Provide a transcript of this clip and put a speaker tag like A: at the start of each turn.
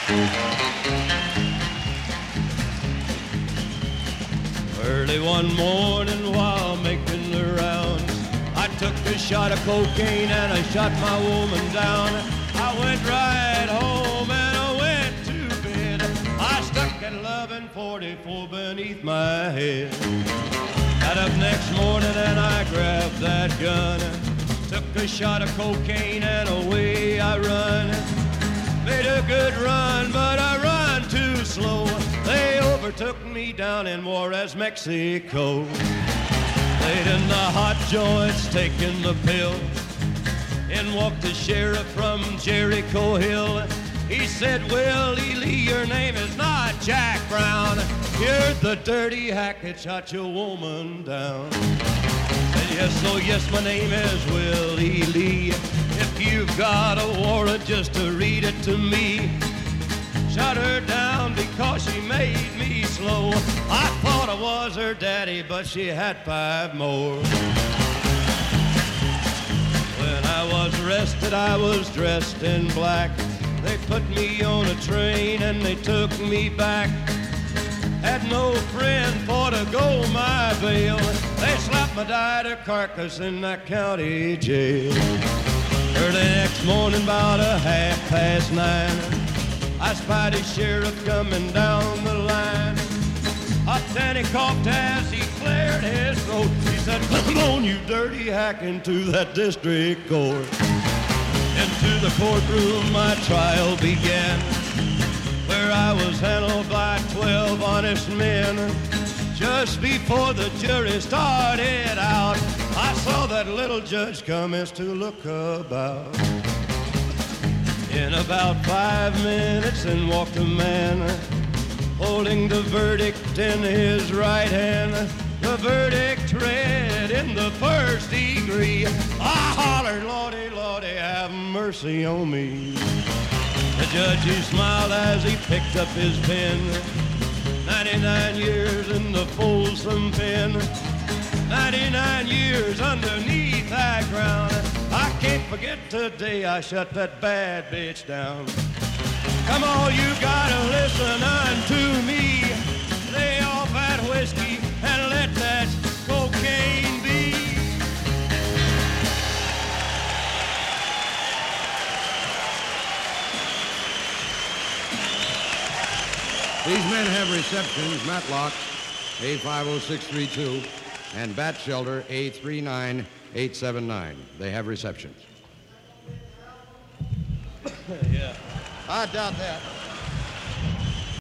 A: Early one morning while making the rounds, I took a shot of cocaine and I shot my woman down. I went right home and I went to bed. I stuck at 1144 beneath my head. Got up next morning and I grabbed that gun. Took a shot of cocaine and away I run. Made a good run, but I run too slow. They overtook me down in Juarez, Mexico. Laid in the hot joints, taking the pills. In walked the sheriff from Jericho Hill. He said, Willie Lee, your name is not Jack Brown. You're the dirty hack that shot your woman down. Said, yes, oh yes, my name is Willie Lee. If you've got a warrant, just to read it to me. Shot her down because she made me slow. I thought I was her daddy, but she had 5 more. When I was arrested, I was dressed in black. They put me on a train and they took me back. Had no friend for to go my bail. They slapped my died carcass in that county jail. Early next morning, about 9:30, I spied a sheriff coming down the line. Up then he coughed as he cleared his throat. He said, come on, you dirty hack, into that district court. Into the courtroom my trial began, where I was handled by 12 honest men. Just before the jury started out, I saw that little judge commence to look about. In about 5 minutes in walked a man, holding the verdict in his right hand. The verdict read in the first degree. I hollered, Lordy, Lordy, have mercy on me. The judge, he smiled as he picked up his pen. 99 years in the Folsom pen. 99 years underneath that ground. I can't forget today I shut that bad bitch down. Come on, you gotta listen unto me. Lay off that whiskey and let that cocaine be.
B: These men have receptions, Matlock, A50632, and Bat Shelter, A39879. They have receptions.
A: Yeah.
B: I doubt that.